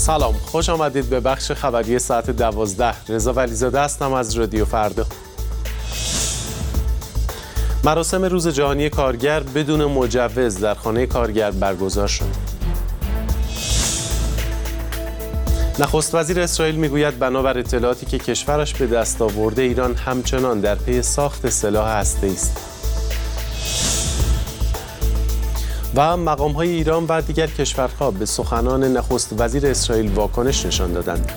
سلام، خوش آمدید به بخش خبری ساعت 12. رضا ولیزاده هستم از رادیو فردا. مراسم روز جهانی کارگر بدون مجوز در خانه کارگر برگزار شد. نخست وزیر اسرائیل میگوید بنابر اطلاعاتی که کشورش به دست آورده ایران همچنان در پی ساخت سلاح هسته‌ای است. و مقام‌های ایران و دیگر کشورها به سخنان نخست وزیر اسرائیل واکنش نشان دادند.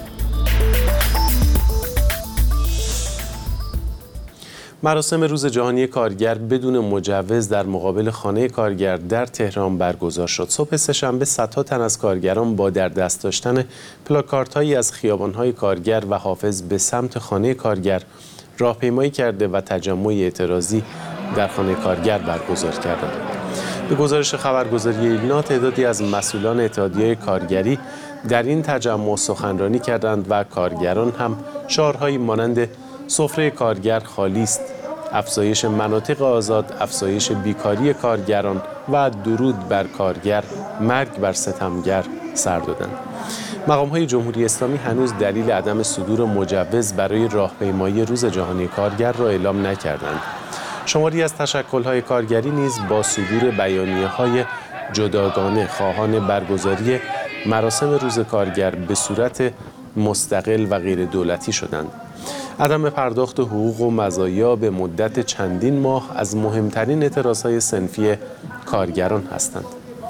مراسم روز جهانی کارگر بدون مجوز در مقابل خانه کارگر در تهران برگزار شد. صبح سه‌شنبه صدها تن از کارگران با در دست داشتن پلاکاردهایی از خیابان‌های کارگر و حافظ به سمت خانه کارگر راهپیمایی کرده و تجمع اعتراضی در خانه کارگر برگزار کردند. به گزارش خبرگزاری ایلنا تعدادی از مسئولان اتحادیه کارگری در این تجمع سخنرانی کردند و کارگران هم شعارهایی مانند سفره کارگر خالی است، افزایش مناطق آزاد، افزایش بیکاری کارگران و درود بر کارگر، مرگ بر ستمگر سر دادند. مقام‌های جمهوری اسلامی هنوز دلیل عدم صدور مجوز برای راهپیمایی روز جهانی کارگر را اعلام نکردند. شماری از تشکل‌های کارگری نیز با صدور بیانیه‌های جداگانه خواهان برگزاری مراسم روز کارگر به صورت مستقل و غیر دولتی شدند. عدم پرداخت حقوق و مزایا به مدت چندین ماه از مهمترین اعتراضهای صنفی کارگران هستند.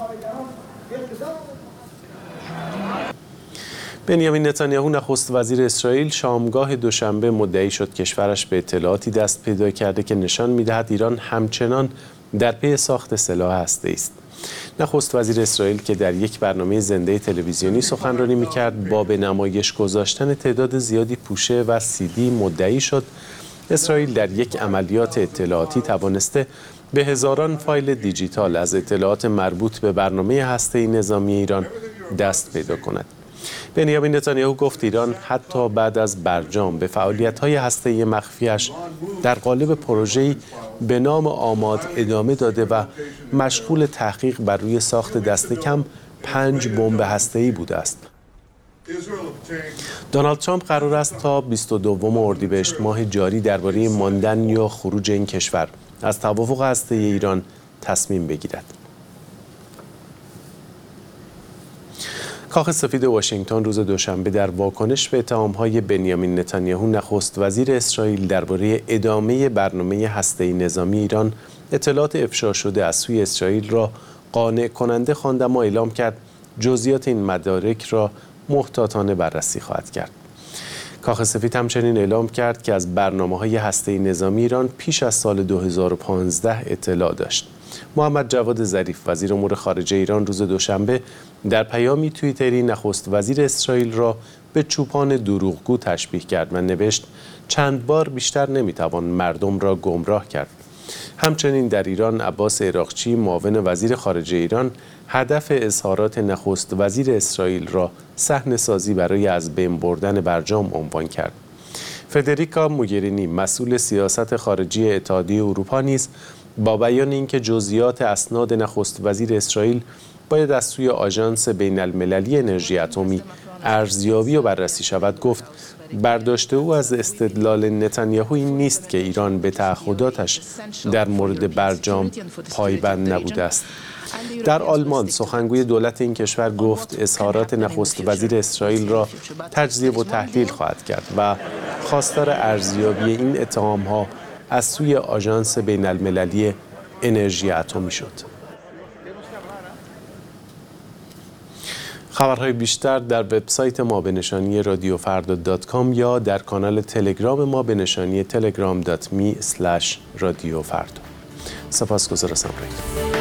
بنیامین نتانیاهو نخست وزیر اسرائیل شامگاه دوشنبه مدعی شد کشورش به اطلاعاتی دست پیدا کرده که نشان می‌دهد ایران همچنان در پی ساخت سلاح هسته‌ای است. نخست وزیر اسرائیل که در یک برنامه زنده تلویزیونی سخنرانی می‌کرد با به نمایش گذاشتن تعداد زیادی پوشه و سیدی مدعی شد اسرائیل در یک عملیات اطلاعاتی توانسته به هزاران فایل دیجیتال از اطلاعات مربوط به برنامه هسته‌ای نظامی ایران دست پیدا کند. بنیامین نتانیاهو گفت ایران حتی بعد از برجام به فعالیت‌های هسته‌ای مخفیش در قالب پروژه‌ای به نام آماد ادامه داده و مشغول تحقیق بر روی ساخت دست کم 5 بمب هسته‌ای بوده است. دونالد ترامپ قرار است تا 22 اردیبهشت ماه جاری درباره ماندن یا خروج این کشور از توافق هسته‌ای ایران تصمیم بگیرد. کاخ سفید واشنگتن روز دوشنبه در واکنش به اتهام‌های بنیامین نتانیاهو نخست وزیر اسرائیل درباره ادامه برنامه هسته‌ای نظامی ایران اطلاعات افشا شده از سوی اسرائیل را قانع کننده خواند اما اعلام کرد جزئیات این مدارک را محتاطانه بررسی خواهد کرد. کاخ سفید همچنین اعلام کرد که از برنامه‌های هسته‌ای نظامی ایران پیش از سال 2015 اطلاع داشت. محمد جواد ظریف وزیر امور خارجه ایران روز دوشنبه در پیامی توییتری نخست وزیر اسرائیل را به چوپان دروغگو تشبیه کرد و نوشت چند بار بیشتر نمیتوان مردم را گمراه کرد. همچنین در ایران عباس عراقچی معاون وزیر خارجه ایران هدف اظهارات نخست وزیر اسرائیل را صحنه‌سازی برای از بین بردن برجام عنوان کرد. فدریکا موگرینی مسئول سیاست خارجی اتحادیه اروپا نیز با بیان اینکه جزئیات اسناد نخست وزیر اسرائیل باید از سوی آژانس بین المللی انرژی اتمی ارزیابی و بررسی شود گفت برداشت او از استدلال نتانیاهو این نیست که ایران به تعهداتش در مورد برجام پایبند نبوده است. در آلمان سخنگوی دولت این کشور گفت اظهارات نخست وزیر اسرائیل را تجزیه و تحلیل خواهد کرد و خواستار ارزیابی این اتهام‌ها از سوی آژانس بین المللی انرژی اتمی شد. خبرهای بیشتر در وبسایت ما به نشانی radiofrda.com یا در کانال تلگرام ما به نشانی telegram.me/radiofrda. سپاسگزار از همراهیتون.